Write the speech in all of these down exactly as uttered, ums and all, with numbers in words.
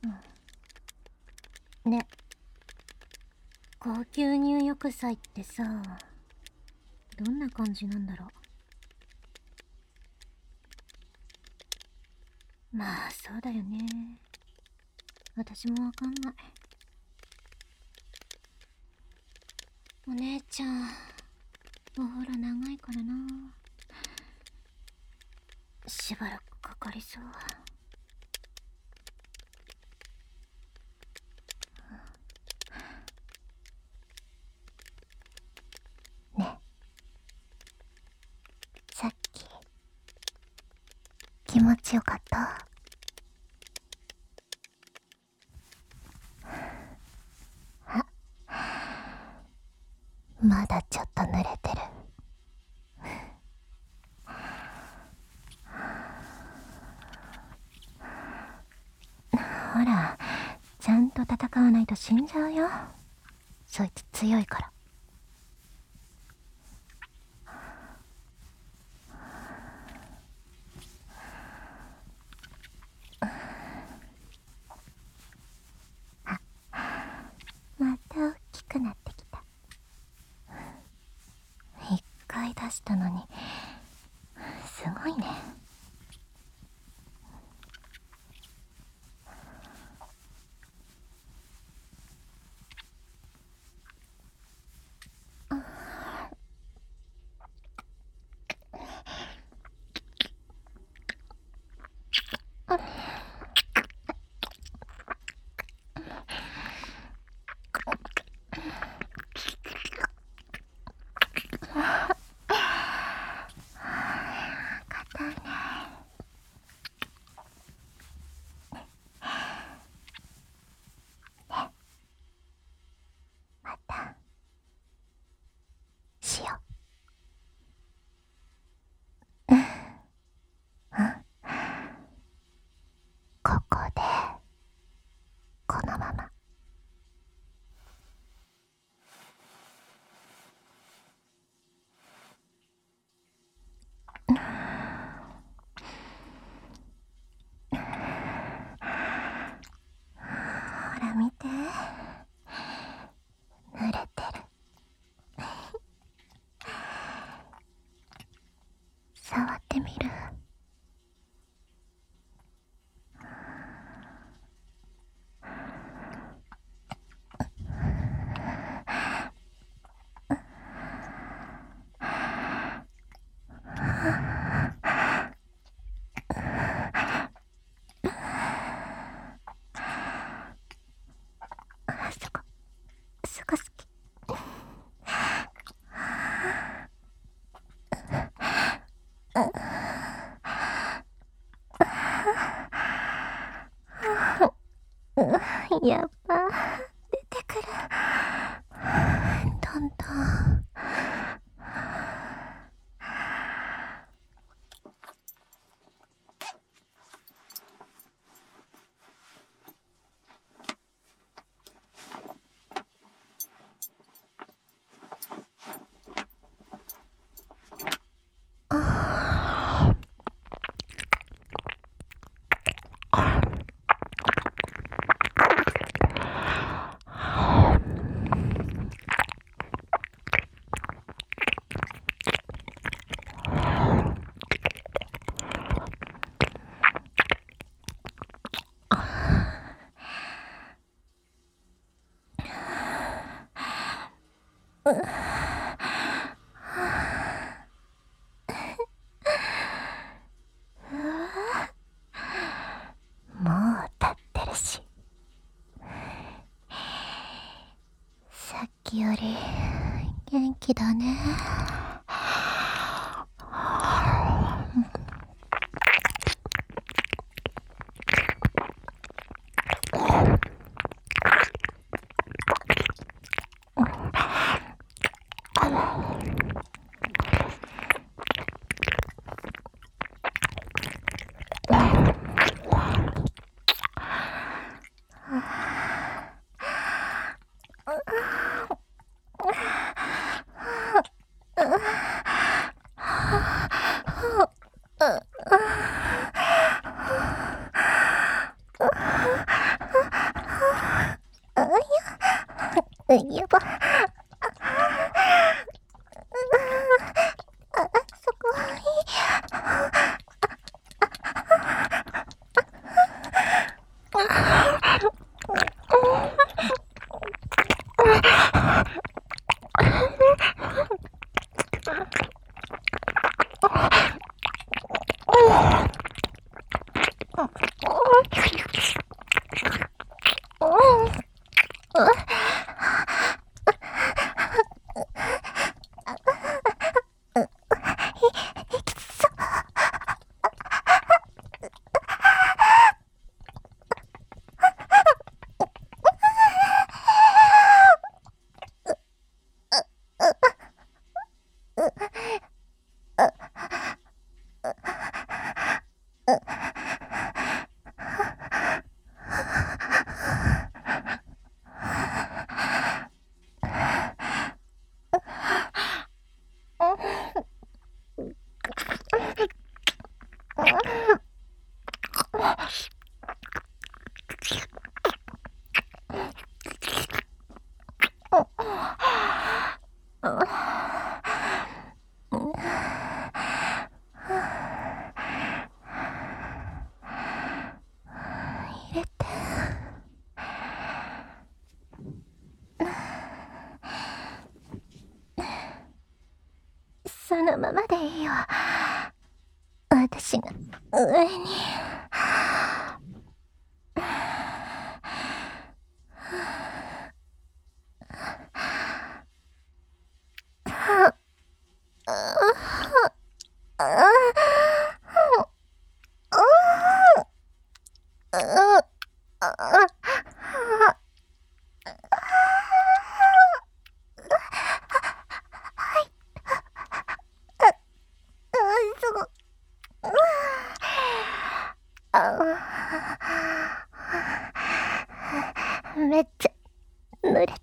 うん、ね、高級入浴剤ってさ、どんな感じなんだろう。まあそうだよね。私もわかんない。お姉ちゃん、お風呂長いからな。しばらくかかりそう。ね、さっき気持ちよかった？まだちょっと濡れてる。ほら、ちゃんと戦わないと死んじゃうよ。そいつ強いから。あ、また大きくなってきた。一回出したのに、すごいね。硬いね。またしよう。うんここでこのまま。ほら見て、濡れてる。触ってみる？あそこ、そこ好き。やっぱ出てくる。どんどん。もう立ってるし、さっきより元気だね。 そのままでいいよ。私が上に。めっちゃ濡れてる。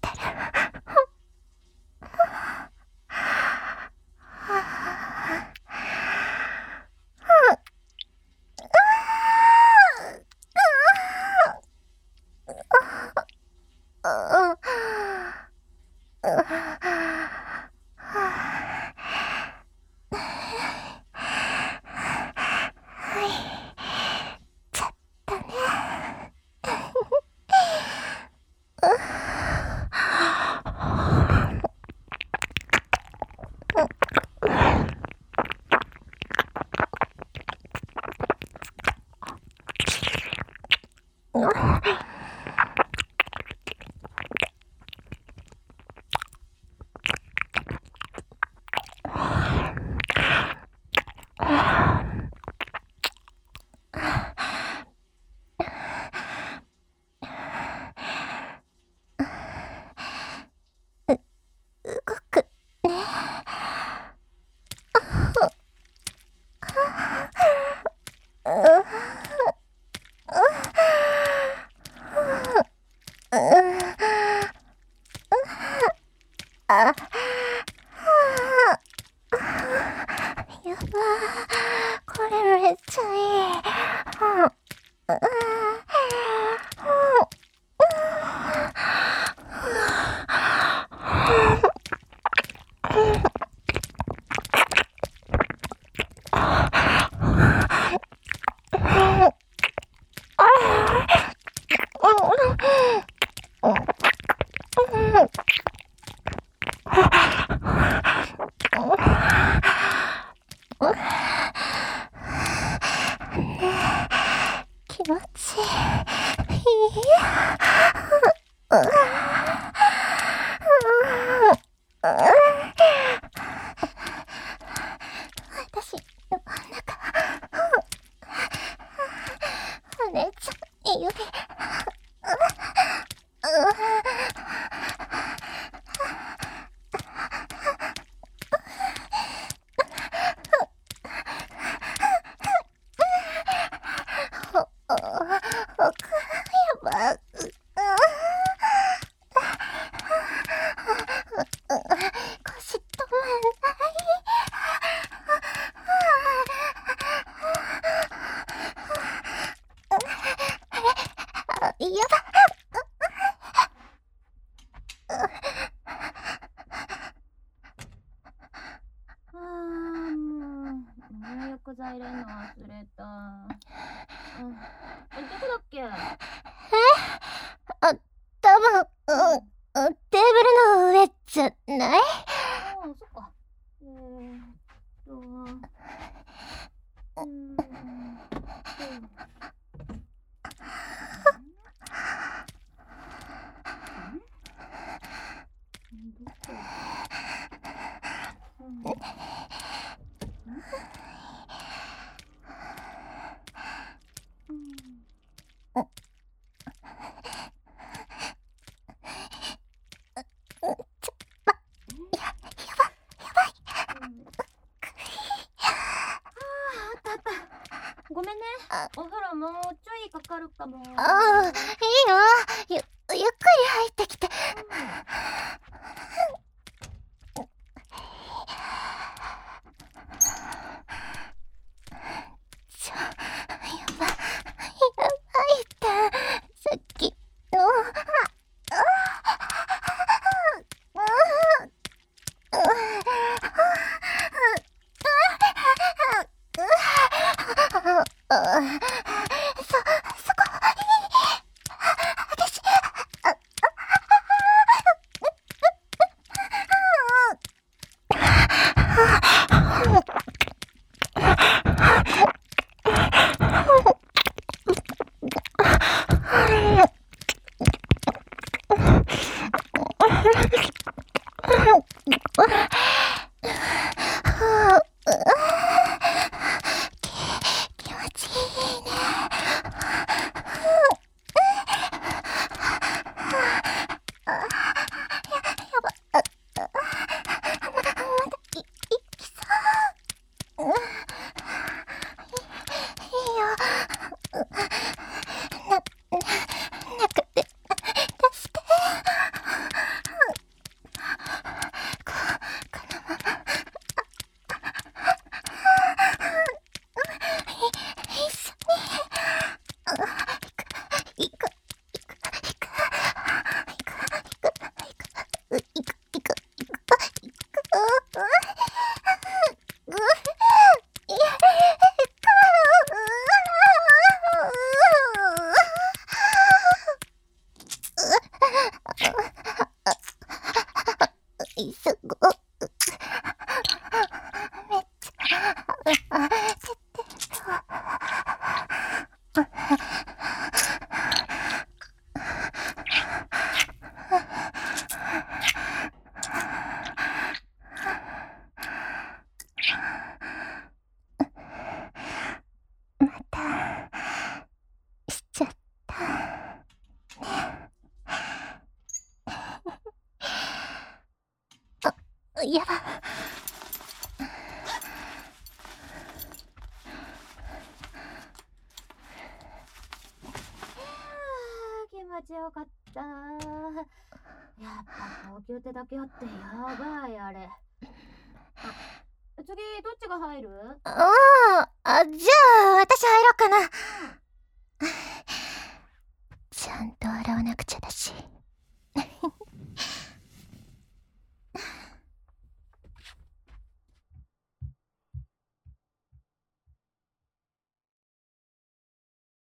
あ、やばー、これめっちゃいい。気持ちいい。私の真ん中、お姉ちゃんより剤入れんの忘れた。うん。え、どこだっけ？え？あ、多分、うん、テーブルの上じゃない？ああ、そっか。えーっと、うーん、どこ？うん。ごめんね。お風呂もうちょいかかるかも。ああ、いいよ。ゆ、ゆっくり入ってきて。ちょ、 そ、そこ、私、あ、気持ちいいね。やば、あ、あ、まだ、まだ、い、いきそう。うん、いいよ。な、中で、出して。こ、このまま。一緒に。いく、いく、いく、いく、いく、いく、いく、いく、いく、いく、いく、いく、いや、いそご。めっちゃ焦ってるわ。またしちゃったね。あ、やば。気持ちよかった。やっぱ高級ってだけあってやばいあれ。あ、次どっちが入る？ああ、じゃあ私入ろうかな。ちゃんと洗わなくちゃだし。